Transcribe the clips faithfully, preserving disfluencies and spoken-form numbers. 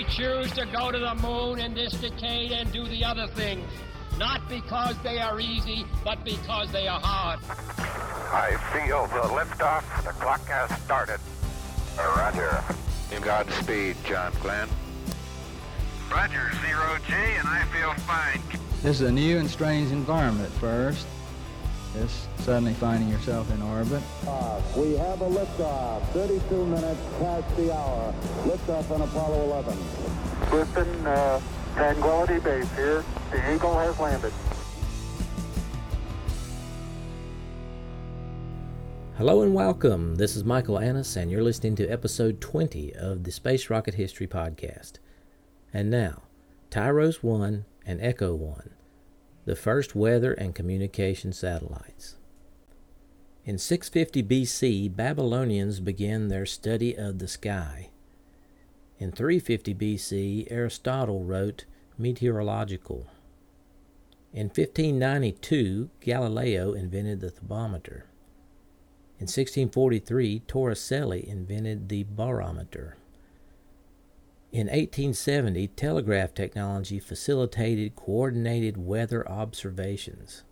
We choose to go to the moon in this decade and do the other things, not because they are easy, but because they are hard. I feel the liftoff. The clock has started. Roger. Godspeed, John Glenn. Roger, Zero G, and I feel fine. This is a new and strange environment at first. Just suddenly finding yourself in orbit. Uh, we have a liftoff, thirty-two minutes past the hour. Liftoff on Apollo eleven. Houston, uh, Tranquility Base here. The Eagle has landed. Hello and welcome. This is Michael Annis, and you're listening to episode twenty of the Space Rocket History Podcast. And now, Tyros one and Echo one, the first weather and communication satellites. In six fifty B C, Babylonians began their study of the sky. In three fifty B C, Aristotle wrote Meteorological. In fifteen ninety-two, Galileo invented the thermometer. In sixteen forty-three, Torricelli invented the barometer. In eighteen seventy, telegraph technology facilitated coordinated weather observations.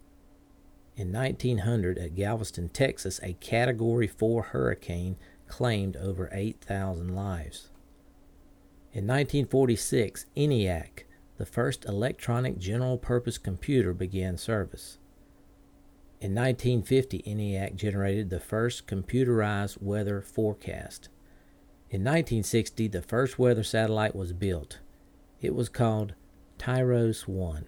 In nineteen hundred, at Galveston, Texas, a Category four hurricane claimed over eight thousand lives. In nineteen forty-six, ENIAC, the first electronic general-purpose computer, began service. In nineteen fifty, ENIAC generated the first computerized weather forecast. In nineteen sixty, the first weather satellite was built. It was called Tyros one.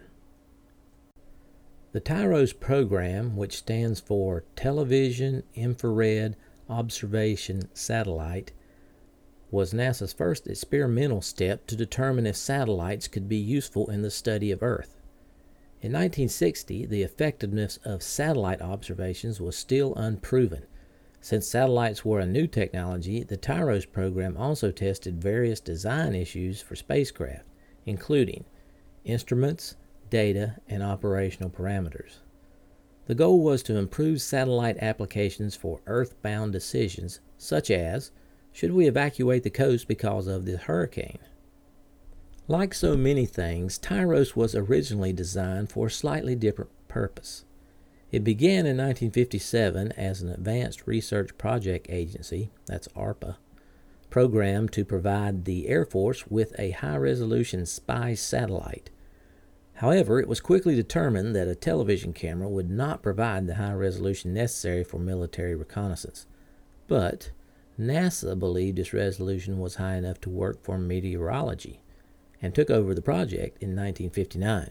The Tyros program, which stands for Television Infrared Observation Satellite, was NASA's first experimental step to determine if satellites could be useful in the study of Earth. In nineteen sixty, the effectiveness of satellite observations was still unproven. Since satellites were a new technology, the Tyros program also tested various design issues for spacecraft, including instruments, data, and operational parameters. The goal was to improve satellite applications for Earth-bound decisions, such as, should we evacuate the coast because of the hurricane? Like so many things, Tyros was originally designed for a slightly different purpose. It began in nineteen fifty-seven as an Advanced Research Project Agency, that's ARPA, program to provide the Air Force with a high-resolution spy satellite. However, it was quickly determined that a television camera would not provide the high resolution necessary for military reconnaissance. But NASA believed its resolution was high enough to work for meteorology, and took over the project in nineteen fifty-nine.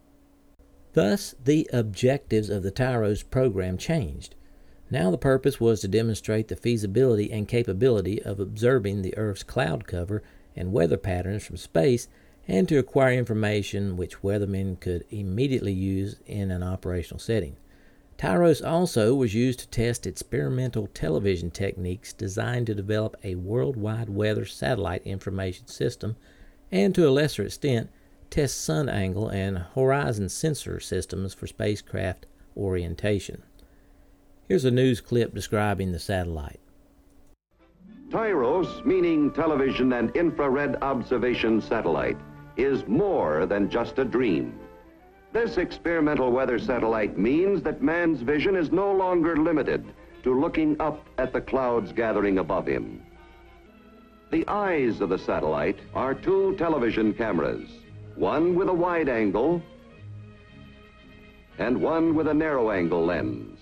Thus, the objectives of the Tyros program changed. Now the purpose was to demonstrate the feasibility and capability of observing the Earth's cloud cover and weather patterns from space, and to acquire information which weathermen could immediately use in an operational setting. Tyros also was used to test experimental television techniques designed to develop a worldwide weather satellite information system, and to a lesser extent, test sun angle and horizon sensor systems for spacecraft orientation. Here's a news clip describing the satellite. Tyros, meaning Television and Infrared Observation Satellite, is more than just a dream. This experimental weather satellite means that man's vision is no longer limited to looking up at the clouds gathering above him. The eyes of the satellite are two television cameras, one with a wide angle and one with a narrow angle lens.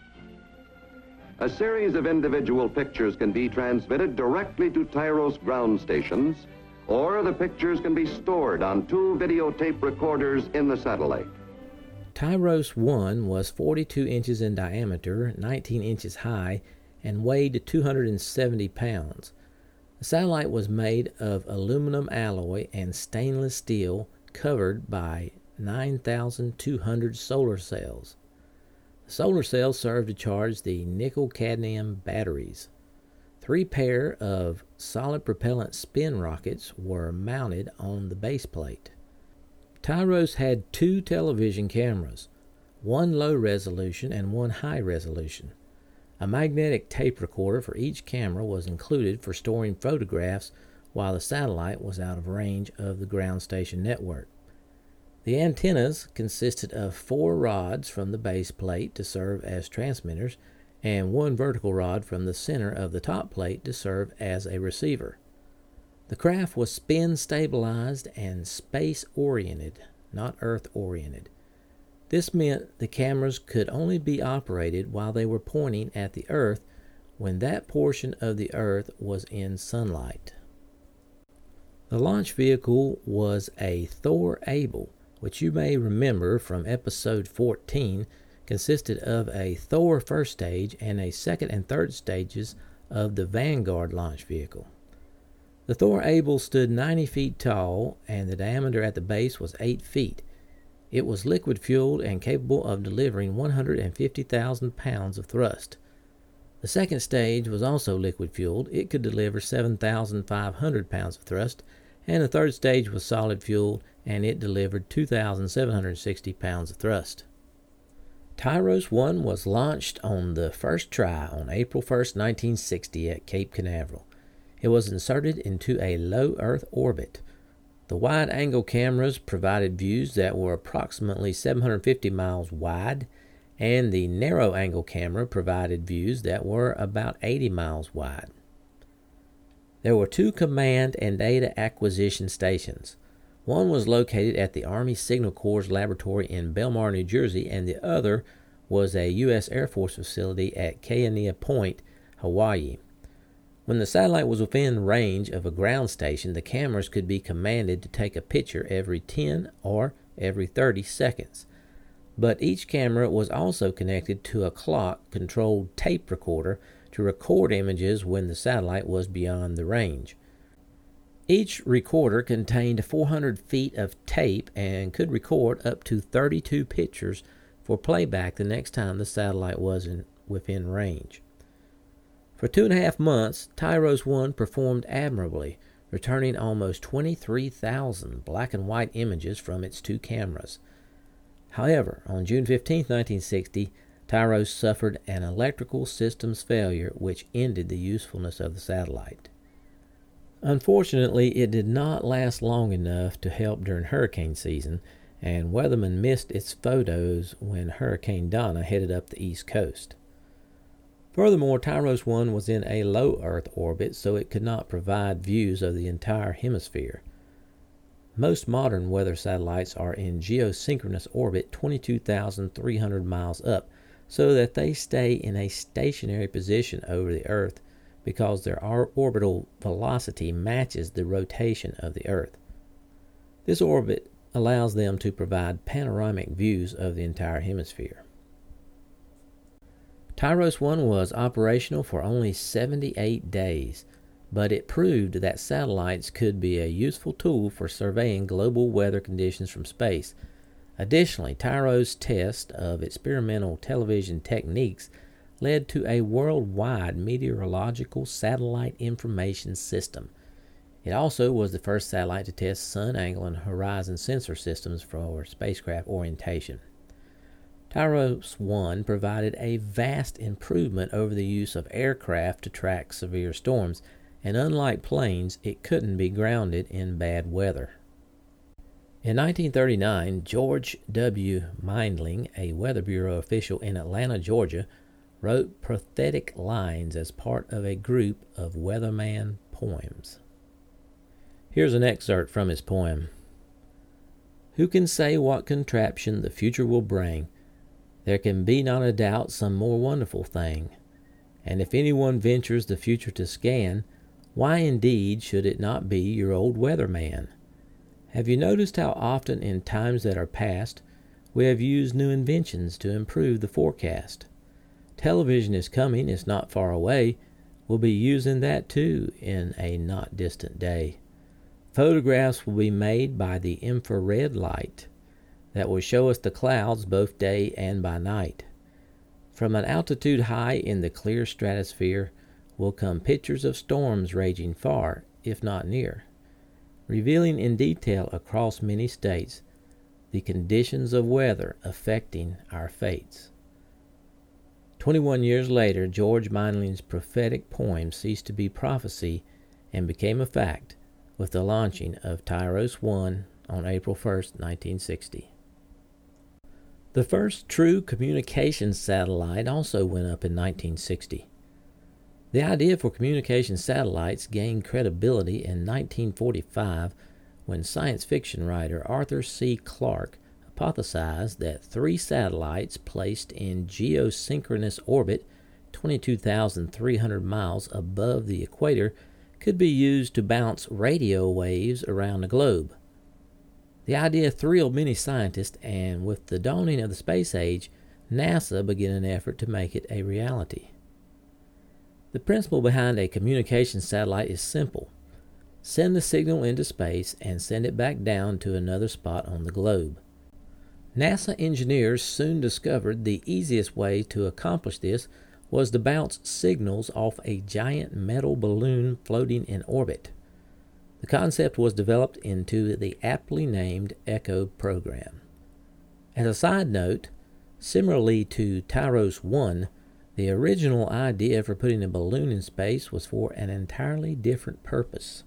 A series of individual pictures can be transmitted directly to Tyros ground stations, or the pictures can be stored on two videotape recorders in the satellite. Tyros one was forty-two inches in diameter, nineteen inches high, and weighed two hundred seventy pounds. The satellite was made of aluminum alloy and stainless steel, covered by nine thousand two hundred solar cells. The solar cells served to charge the nickel-cadmium batteries. Three pair of solid propellant spin rockets were mounted on the base plate. Tyros had two television cameras, one low resolution and one high resolution. A magnetic tape recorder for each camera was included for storing photographs while the satellite was out of range of the ground station network. The antennas consisted of four rods from the base plate to serve as transmitters and one vertical rod from the center of the top plate to serve as a receiver. The craft was spin-stabilized and space-oriented, not Earth-oriented. This meant the cameras could only be operated while they were pointing at the Earth when that portion of the Earth was in sunlight. The launch vehicle was a Thor Able, which you may remember from episode fourteen, consisted of a Thor first stage and a second and third stages of the Vanguard launch vehicle. The Thor Able stood ninety feet tall, and the diameter at the base was eight feet. It was liquid-fueled and capable of delivering one hundred fifty thousand pounds of thrust. The second stage was also liquid-fueled. It could deliver seven thousand five hundred pounds of thrust, and the third stage was solid-fueled, and it delivered two thousand seven hundred sixty pounds of thrust. Tyros one was launched on the first try on April first, nineteen sixty at Cape Canaveral. It was inserted into a low Earth orbit. The wide-angle cameras provided views that were approximately seven hundred fifty miles wide, and the narrow-angle camera provided views that were about eighty miles wide. There were two command and data acquisition stations. One was located at the Army Signal Corps laboratory in Belmar, New Jersey, and the other was a U S Air Force facility at Kainea Point, Hawaii. When the satellite was within range of a ground station, the cameras could be commanded to take a picture every ten or every thirty seconds. But each camera was also connected to a clock-controlled tape recorder to record images when the satellite was beyond the range. Each recorder contained four hundred feet of tape and could record up to thirty-two pictures for playback the next time the satellite was in, within range. For two and a half months, Tyros one performed admirably, returning almost twenty-three thousand black and white images from its two cameras. However, on June fifteenth, nineteen sixty, Tyros suffered an electrical systems failure which ended the usefulness of the satellite. Unfortunately, it did not last long enough to help during hurricane season, and weathermen missed its photos when Hurricane Donna headed up the east coast. Furthermore, Tyros one was in a low Earth orbit, so it could not provide views of the entire hemisphere. Most modern weather satellites are in geosynchronous orbit twenty-two thousand three hundred miles up, so that they stay in a stationary position over the Earth because their orbital velocity matches the rotation of the Earth. This orbit allows them to provide panoramic views of the entire hemisphere. Tyros one was operational for only seventy-eight days, but it proved that satellites could be a useful tool for surveying global weather conditions from space. Additionally, Tyros' test of experimental television techniques led to a worldwide meteorological satellite information system. It also was the first satellite to test sun angle and horizon sensor systems for spacecraft orientation. Tyros one provided a vast improvement over the use of aircraft to track severe storms, and unlike planes, it couldn't be grounded in bad weather. In nineteen thirty-nine, George W. Mindling, a Weather Bureau official in Atlanta, Georgia, wrote prophetic lines as part of a group of weatherman poems. Here's an excerpt from his poem. Who can say what contraption the future will bring? There can be not a doubt some more wonderful thing. And if anyone ventures the future to scan, why indeed should it not be your old weatherman? Have you noticed how often in times that are past we have used new inventions to improve the forecast? Television is coming, it's not far away. We'll be using that too in a not distant day. Photographs will be made by the infrared light that will show us the clouds both day and by night. From an altitude high in the clear stratosphere will come pictures of storms raging far, if not near, revealing in detail across many states the conditions of weather affecting our fates. Twenty-one years later, George Mindling's prophetic poem ceased to be prophecy and became a fact, with the launching of Tyros one on April first, nineteen sixty. The first true communications satellite also went up in nineteen sixty. The idea for communication satellites gained credibility in nineteen forty-five when science fiction writer Arthur C. Clarke hypothesized that three satellites placed in geosynchronous orbit twenty-two thousand three hundred miles above the equator could be used to bounce radio waves around the globe. The idea thrilled many scientists, and with the dawning of the space age, NASA began an effort to make it a reality. The principle behind a communication satellite is simple. Send the signal into space and send it back down to another spot on the globe. NASA engineers soon discovered the easiest way to accomplish this was to bounce signals off a giant metal balloon floating in orbit. The concept was developed into the aptly named ECHO program. As a side note, similarly to Tyros one, the original idea for putting a balloon in space was for an entirely different purpose.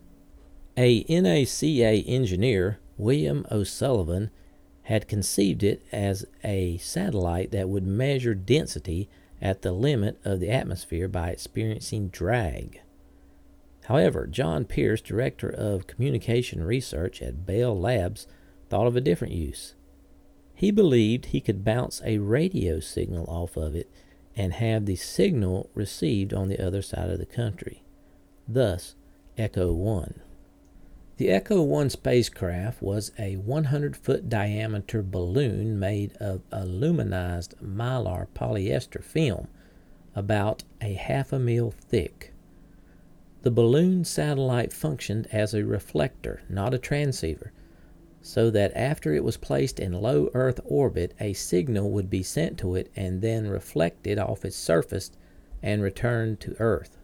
A NASA engineer, William O'Sullivan, had conceived it as a satellite that would measure density at the limit of the atmosphere by experiencing drag. However, John Pierce, director of communication research at Bell Labs, thought of a different use. He believed he could bounce a radio signal off of it and have the signal received on the other side of the country. Thus, ECHO one. The ECHO one spacecraft was a one hundred foot diameter balloon made of aluminized mylar polyester film, about a half a mil thick. The balloon satellite functioned as a reflector, not a transceiver, so that after it was placed in low Earth orbit, a signal would be sent to it and then reflected off its surface and returned to Earth.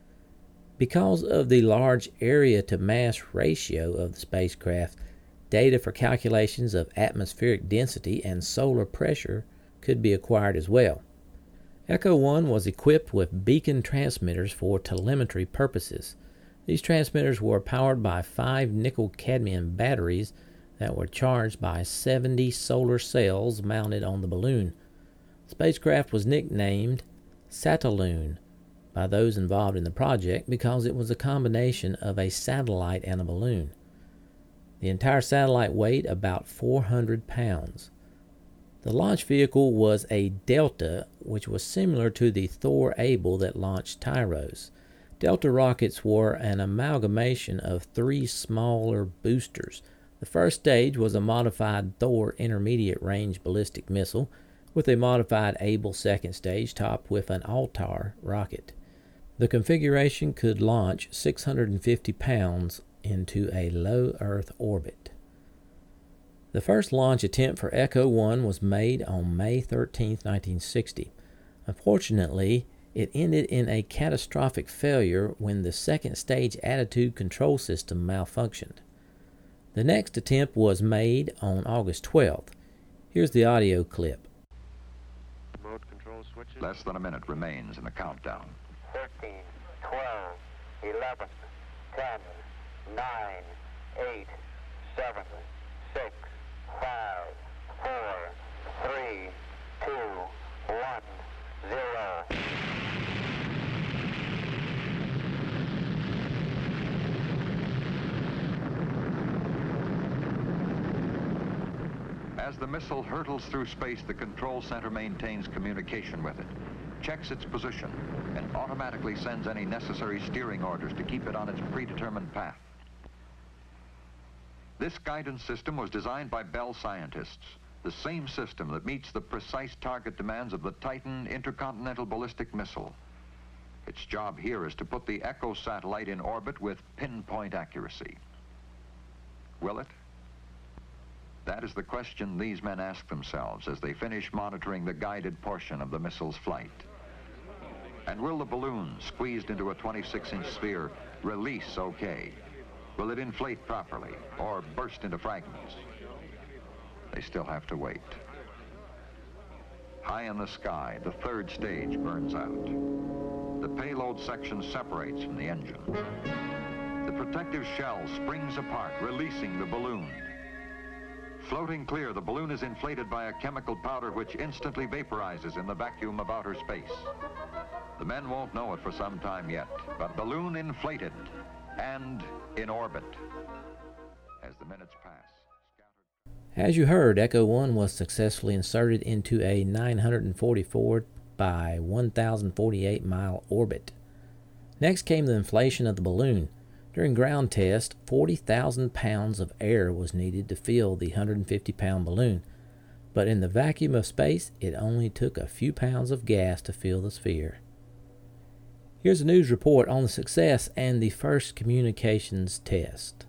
Because of the large area-to-mass ratio of the spacecraft, data for calculations of atmospheric density and solar pressure could be acquired as well. ECHO one was equipped with beacon transmitters for telemetry purposes. These transmitters were powered by five nickel-cadmium batteries that were charged by seventy solar cells mounted on the balloon. The spacecraft was nicknamed Satelloon by those involved in the project because it was a combination of a satellite and a balloon. The entire satellite weighed about four hundred pounds. The launch vehicle was a Delta, which was similar to the Thor Able that launched Tyros. Delta rockets were an amalgamation of three smaller boosters. The first stage was a modified Thor intermediate range ballistic missile with a modified Able second stage topped with an Altair rocket. The configuration could launch six hundred fifty pounds into a low Earth orbit. The first launch attempt for ECHO one was made on May thirteenth, nineteen sixty. Unfortunately, it ended in a catastrophic failure when the second stage attitude control system malfunctioned. The next attempt was made on August twelfth. Here's the audio clip. Mode control switches. Less than a minute remains in the countdown. thirteen, twelve, eleven, ten, nine, eight, seven, six, five, four, three, two, one, zero. As the missile hurtles through space, the control center maintains communication with it, checks its position, and automatically sends any necessary steering orders to keep it on its predetermined path. This guidance system was designed by Bell scientists, the same system that meets the precise target demands of the Titan intercontinental ballistic missile. Its job here is to put the ECHO satellite in orbit with pinpoint accuracy. Will it? That is the question these men ask themselves as they finish monitoring the guided portion of the missile's flight. And will the balloon, squeezed into a twenty-six inch sphere, release okay? Will it inflate properly or burst into fragments? They still have to wait. High in the sky, the third stage burns out. The payload section separates from the engine. The protective shell springs apart, releasing the balloon. Floating clear, the balloon is inflated by a chemical powder which instantly vaporizes in the vacuum of outer space. The men won't know it for some time yet, but balloon inflated and in orbit. As the minutes pass, as you heard, Echo one was successfully inserted into a nine hundred forty-four by one thousand forty-eight mile orbit. Next came the inflation of the balloon. During ground test, forty thousand pounds of air was needed to fill the one hundred fifty pound balloon, but in the vacuum of space, it only took a few pounds of gas to fill the sphere. Here's a news report on the success and the first communications test.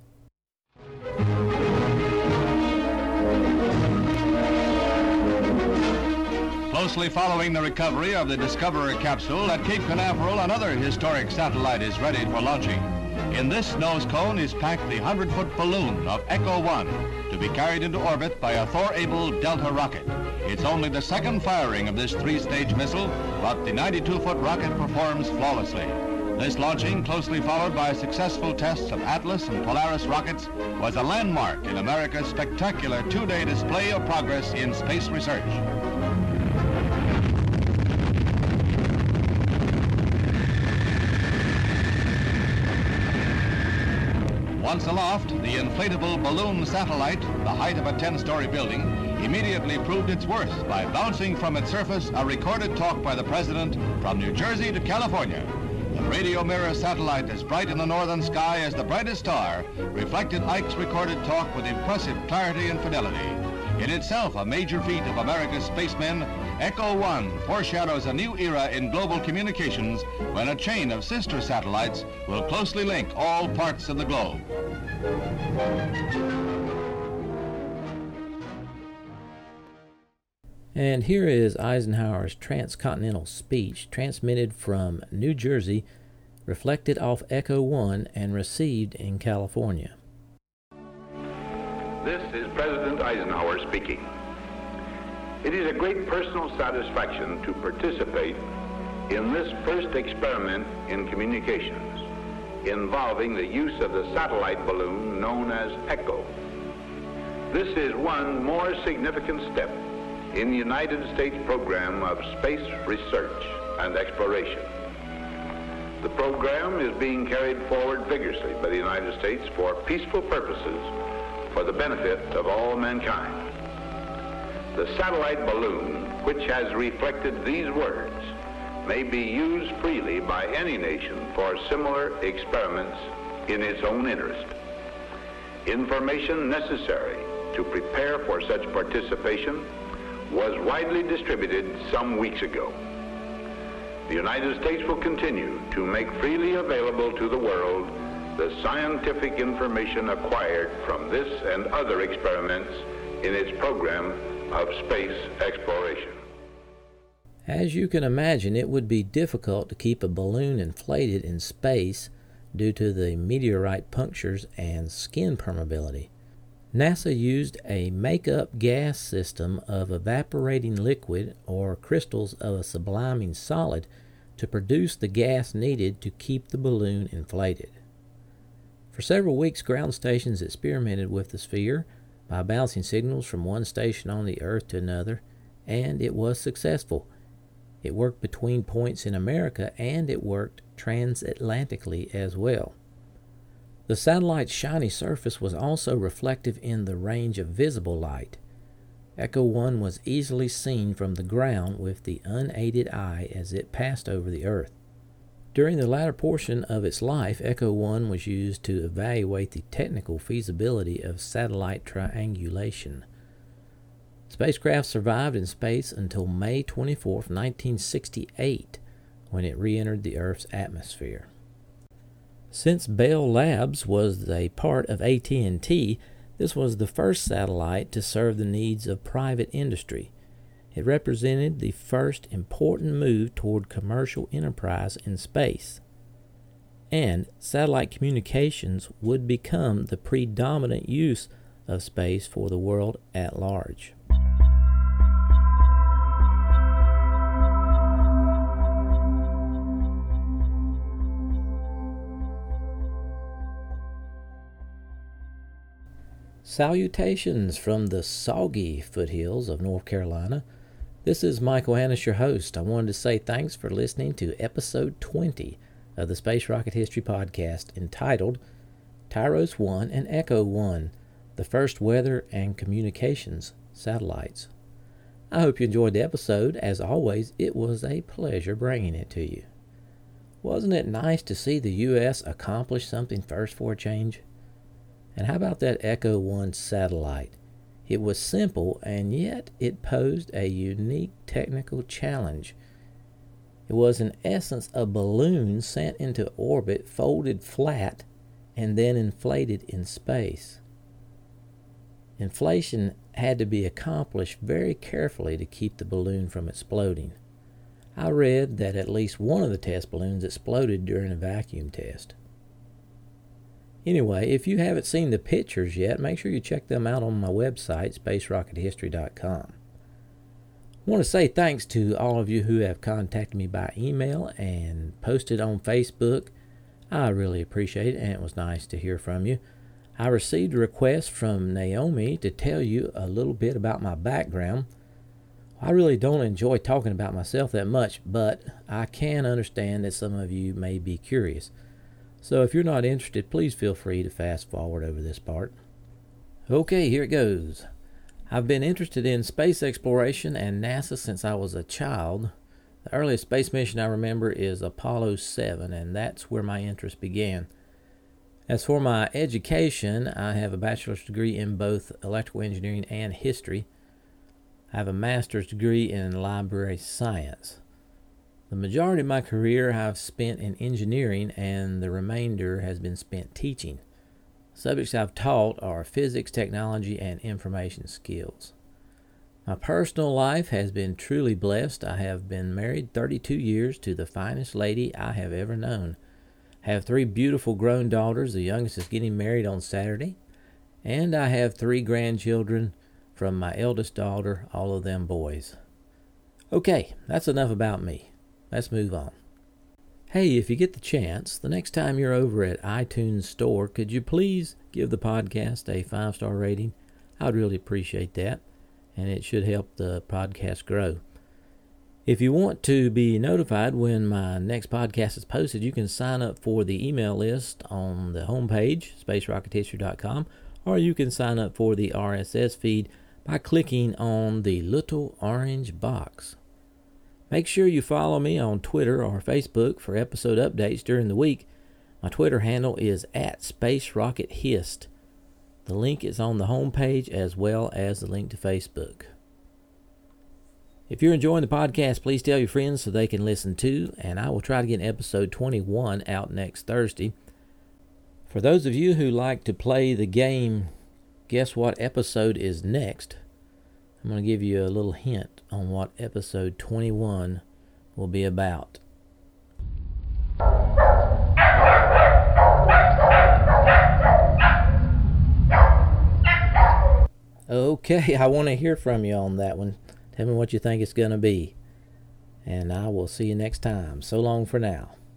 Closely following the recovery of the Discoverer capsule at Cape Canaveral, another historic satellite is ready for launching. In this nose cone is packed the one hundred foot balloon of Echo one to be carried into orbit by a Thor-able Delta rocket. It's only the second firing of this three-stage missile, but the ninety-two foot rocket performs flawlessly. This launching, closely followed by successful tests of Atlas and Polaris rockets, was a landmark in America's spectacular two-day display of progress in space research. Once aloft, the inflatable balloon satellite, the height of a ten-story building, immediately proved its worth by bouncing from its surface a recorded talk by the President from New Jersey to California. The radio mirror satellite, as bright in the northern sky as the brightest star, reflected Ike's recorded talk with impressive clarity and fidelity. In itself a major feat of America's spacemen, Echo one foreshadows a new era in global communications when a chain of sister satellites will closely link all parts of the globe. And here is Eisenhower's transcontinental speech transmitted from New Jersey, reflected off Echo one and received in California. This is President Eisenhower speaking. It is a great personal satisfaction to participate in this first experiment in communications involving the use of the satellite balloon known as Echo. This is one more significant step in the United States program of space research and exploration. The program is being carried forward vigorously by the United States for peaceful purposes for the benefit of all mankind. The satellite balloon, which has reflected these words, may be used freely by any nation for similar experiments in its own interest. Information necessary to prepare for such participation was widely distributed some weeks ago. The United States will continue to make freely available to the world the scientific information acquired from this and other experiments in its program of space exploration. As you can imagine, it would be difficult to keep a balloon inflated in space due to the meteorite punctures and skin permeability. NASA used a make-up gas system of evaporating liquid or crystals of a subliming solid to produce the gas needed to keep the balloon inflated. For several weeks, ground stations experimented with the sphere by bouncing signals from one station on the Earth to another, and it was successful. It worked between points in America, and it worked transatlantically as well. The satellite's shiny surface was also reflective in the range of visible light. Echo one was easily seen from the ground with the unaided eye as it passed over the Earth. During the latter portion of its life, Echo one was used to evaluate the technical feasibility of satellite triangulation. Spacecraft survived in space until May twenty-fourth, nineteen sixty-eight, when it re-entered the Earth's atmosphere. Since Bell Labs was a part of A T and T, this was the first satellite to serve the needs of private industry. It represented the first important move toward commercial enterprise in space. And satellite communications would become the predominant use of space for the world at large. Salutations from the soggy foothills of North Carolina. This is Michael Annis, your host. I wanted to say thanks for listening to episode twenty of the Space Rocket History Podcast, entitled Tyros one and Echo one, the first weather and communications satellites. I hope you enjoyed the episode. As always, it was a pleasure bringing it to you. Wasn't it nice to see the U S accomplish something first for a change? And how about that Echo one satellite? It was simple, and yet it posed a unique technical challenge. It was in essence a balloon sent into orbit, folded flat, and then inflated in space. Inflation had to be accomplished very carefully to keep the balloon from exploding. I read that at least one of the test balloons exploded during a vacuum test. Anyway, if you haven't seen the pictures yet, make sure you check them out on my website, space rocket history dot com. I want to say thanks to all of you who have contacted me by email and posted on Facebook. I really appreciate it, and it was nice to hear from you. I received a request from Naomi to tell you a little bit about my background. I really don't enjoy talking about myself that much, but I can understand that some of you may be curious. So if you're not interested, please feel free to fast forward over this part. Okay, here it goes. I've been interested in space exploration and NASA since I was a child. The earliest space mission I remember is Apollo seven, and that's where my interest began. As for my education, I have a bachelor's degree in both electrical engineering and history. I have a master's degree in library science. The majority of my career I've spent in engineering, and the remainder has been spent teaching. Subjects I've taught are physics, technology, and information skills. My personal life has been truly blessed. I have been married thirty-two years to the finest lady I have ever known. I have three beautiful grown daughters. The youngest is getting married on Saturday. And I have three grandchildren from my eldest daughter, all of them boys. Okay, that's enough about me. Let's move on. Hey, if you get the chance, the next time you're over at iTunes Store, could you please give the podcast a five-star rating? I'd really appreciate that, and it should help the podcast grow. If you want to be notified when my next podcast is posted, you can sign up for the email list on the homepage, space rocket history dot com, or you can sign up for the R S S feed by clicking on the little orange box. Make sure you follow me on Twitter or Facebook for episode updates during the week. My Twitter handle is at SpaceRocketHist. The link is on the homepage as well as the link to Facebook. If you're enjoying the podcast, please tell your friends so they can listen too, and I will try to get episode twenty-one out next Thursday. For those of you who like to play the game, guess what episode is next? I'm going to give you a little hint on what episode twenty-one will be about. Okay, I want to hear from you on that one. Tell me what you think it's going to be. And I will see you next time. So long for now.